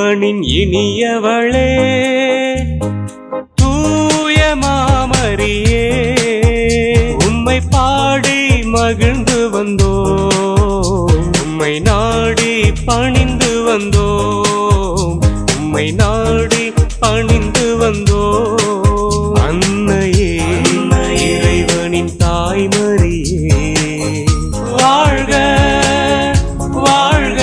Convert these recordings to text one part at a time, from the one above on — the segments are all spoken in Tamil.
இறைவனின் இனியவளே தூய மாமரியே, உம்மை பாடி மகிழ்ந்து வந்தோம், உம்மை நாடி பணிந்து வந்தோம், உம்மை நாடி பணிந்து வந்தோம். அன்னையே இறைவனின் தாய்மரியே, வாழ்க வாழ்க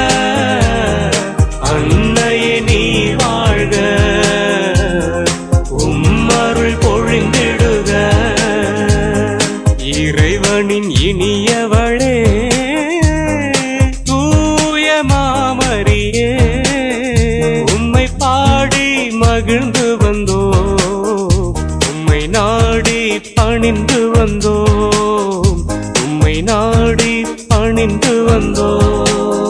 அன்னையே நீ வாழ்க, உம்மருள் பொழிந்திடுக. இறைவனின் இனியவளே தூய மாமரியே, உம்மை பாடி மகிழ்ந்து வந்தோம், உம்மை நாடி பணிந்து வந்தோம், உம்மை நாடி பணிந்து வந்தோம்.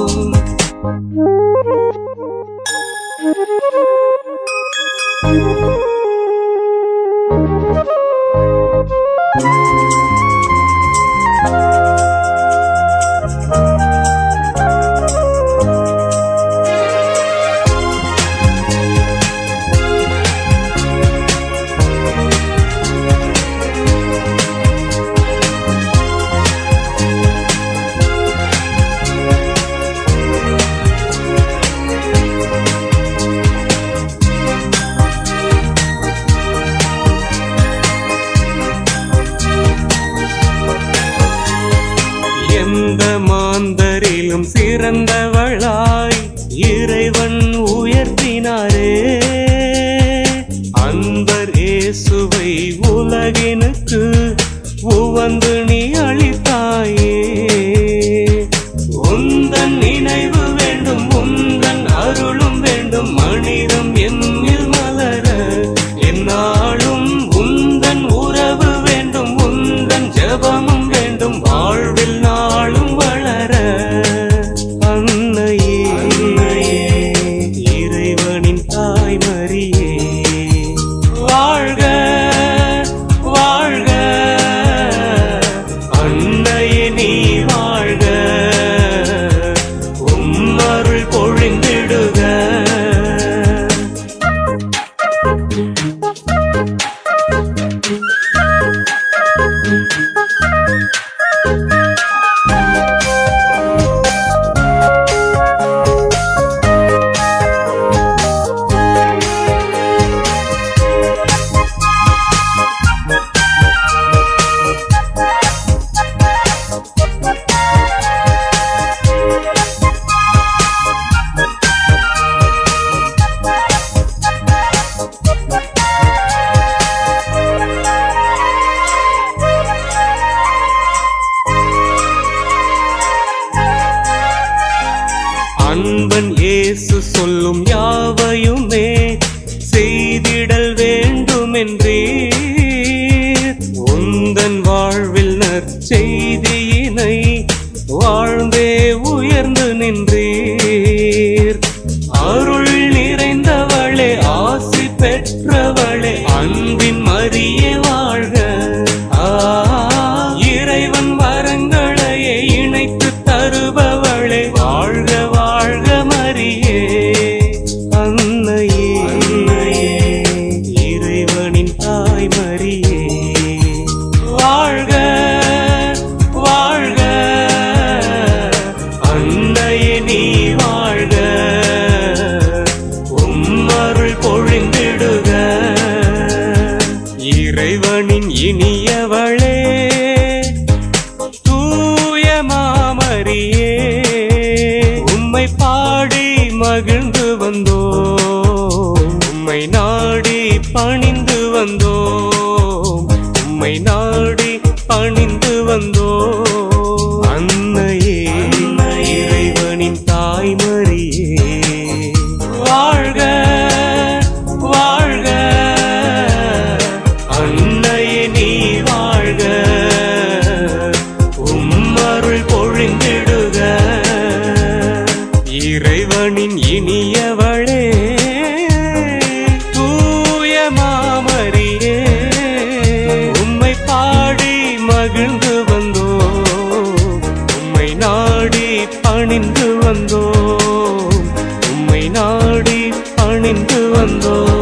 எந்த மாந்தரிலும் சிறந்தவளாய் இறைவன் உயர்த்தினாரே, அன்பர் இயேசுவை உலகினுக்கு உவந்து நீ அளித்தாயே. உந்தன் நினைவு வேண்டும், உந்தன் அருளும் வேண்டும், மனிதம் என்னில் மலர என்னாலும் உந்தன் உறவு வேண்டும், உந்தன் ஜெபமும் வேண்டும், வாழ்வில் நாளும் வளர. அன்னையே இறைவனின் தாய்மரியே, வாழ்க வாழ்க அன்னையே நீ வாழ்க, உம்மருள் பொழிந்திடுக. அன்பன் இயேசு சொல்லும் யாவையுமே செய்திடல் வேண்டுமென்றீர், உந்தன் வாழ்வில் நற்செய்தியினை வாழ்ந்தே உயர்ந்து நின்றீர். அருள் நிறைந்தவளே, ஆசி பெற்றவளே, அன்பின் மரியே வாழ்க. இறைவன் வரங்களையே இணைத்து தருபவளே, வாழ்க வாழ்க மரியே. அன்னையே இறைவனின் தாய்மரியே, வாழ்க வாழ்க அன்னையே நீ வாழ்க, உம்மருள் பொழிந்திடுக. இறைவனின் இனியவளே தூய மாமரியே, உம்மை பாடி மகிழ்ந்து வந்தோம், உம்மை நாடி பணிந்து வந்தோம், உம்மை நாடி பணிந்து வந்தோம். அன்னையே இறைவனின் தாய்மரியே, வாழ்க வாழ்க அன்னையே நீ வாழ்க, உம்மருள் பொழிந்திடுக. இறைவனின் இனியவளே தூய மாமரியே, உம்மை பாடி மகிழ்ந்து வந்தோம், உம்மை நாடி பணிந்து வந்தோம், உம்மை நாடி வந்தோம்.